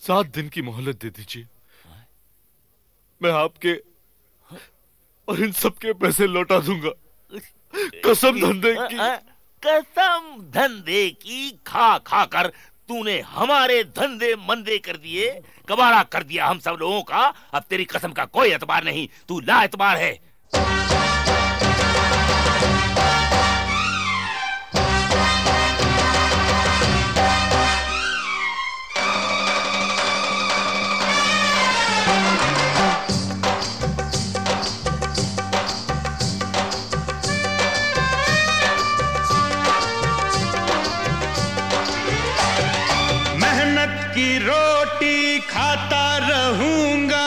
7 दिन की मोहलत दे दीजिए। मैं आपके और इन सबके पैसे लौटा दूंगा। कसम धंधे की। कसम धंधे की खा खा कर तूने हमारे धंधे मंदे कर दिए, कबाड़ा कर दिया हम सब लोगों का। अब तेरी कसम का कोई एतबार नहीं, तू ला एतबार है। की रोटी खाता रहूंगा,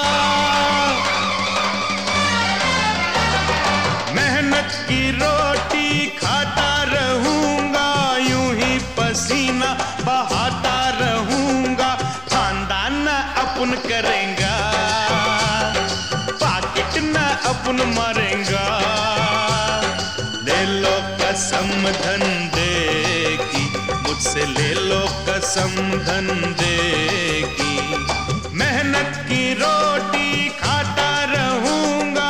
मेहनत की रोटी खाता रहूंगा, यूं ही पसीना बहाता रहूंगा। खानदान न अपन करेंगा, पाकिट न अपन मारेंगा। ले लो कसम धंधे की, मुझसे ले लो कसम धंधे की। मेहनत की रोटी खाता रहूंगा।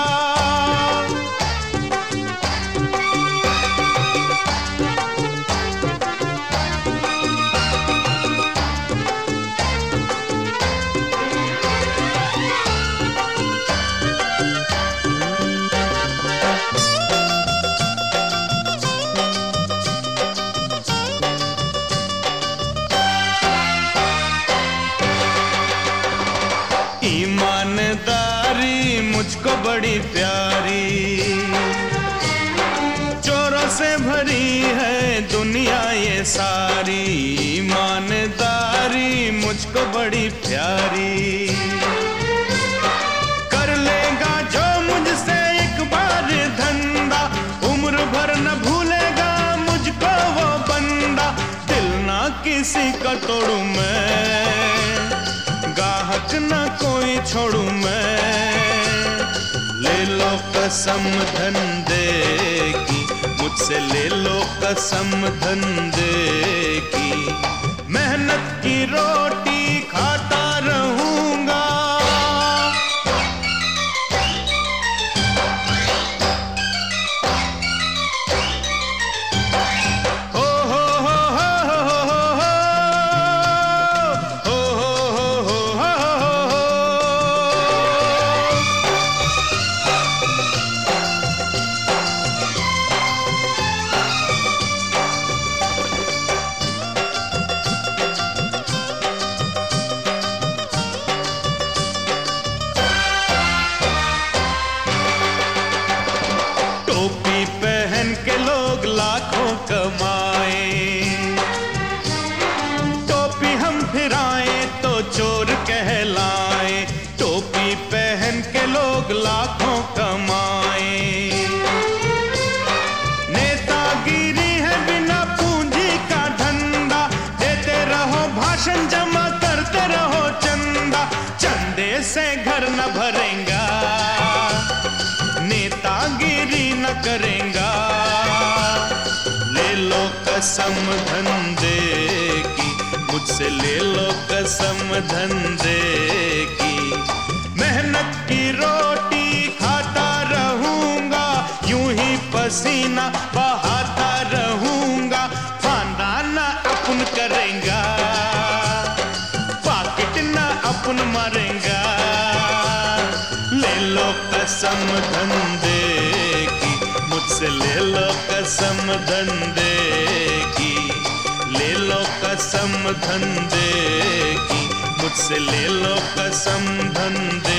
ईमानदारी मुझको बड़ी प्यारी, चोरों से भरी है दुनिया ये सारी। ईमानदारी मुझको बड़ी प्यारी, कर लेगा जो मुझसे एक बार धंधा, उम्र भर न भूलेगा मुझको वो बंदा। दिल ना किसी का तोड़ू मैं, गाहक न कोई छोड़ू मैं। ले लो कसम धंधे की, मुझसे ले लो कसम धंधे की। मेहनत की रोटी खाता रहूंगा। टोपी पहन के लोग लाखों कमाए, टोपी हम फिराए तो चोर कहलाए। टोपी पहन के लोग लाखों कमाए, नेतागिरी है बिना पूंजी का धंधा। देते रहो भाषण, जमा करते रहो चंदा, चंदे से घर न भरेगा, नेतागिरी न करेगा। ले लो कसम धंधे की, मुझसे ले लो कसम धंधे की। मेहनत की रोटी खाता रहूंगा, यूं ही पसीना बहाता रहूंगा। खानदान न अपन करेंगा, पाकिट न अपन मारेंगा। ले लो कसम धंधे की, मुझसे ले लो कसम धंधे की। ले लो कसम धंधे की, मुझसे ले लो कसम धंधे